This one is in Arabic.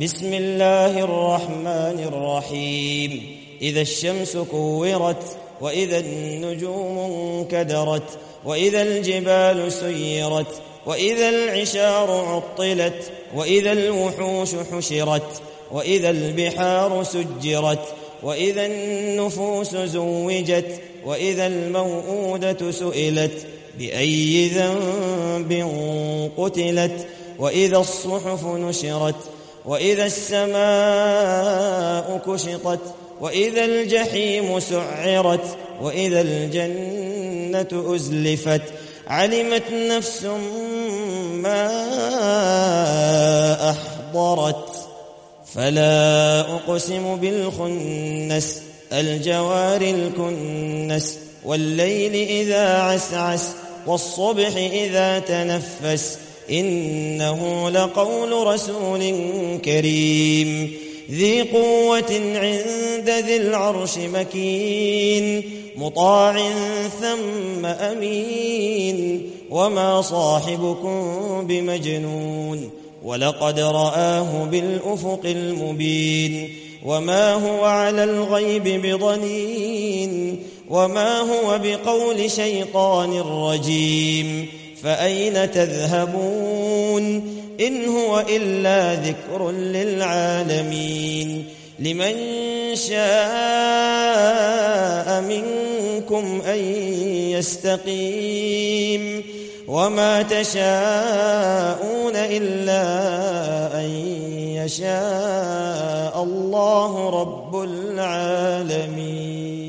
بسم الله الرحمن الرحيم. إذا الشمس كورت، وإذا النجوم انكدرت، وإذا الجبال سيرت، وإذا العشار عطلت، وإذا الوحوش حشرت، وإذا البحار سجرت، وإذا النفوس زوجت، وإذا الموءودة سئلت بأي ذنب قتلت، وإذا الصحف نشرت، وإذا السماء كشطت، وإذا الجحيم سعرت، وإذا الجنة أزلفت. علمت نفس ما أحضرت. فلا أقسم بالخنس، الجوار الكنس، والليل إذا عسعس، والصبح إذا تنفس. إنه لقول رسول كريم ذي قوة عند ذي العرش مكين، مطاع ثم أمين. وما صاحبكم بمجنون، ولقد رآه بالأفق المبين. وما هو على الغيب بضنين، وما هو بقول شيطان رجيم. فأين تذهبون؟ إن هو إلا ذكر للعالمين. لمن شاء منكم أن يستقيم، وما تشاءون إلا أن يشاء الله رب العالمين.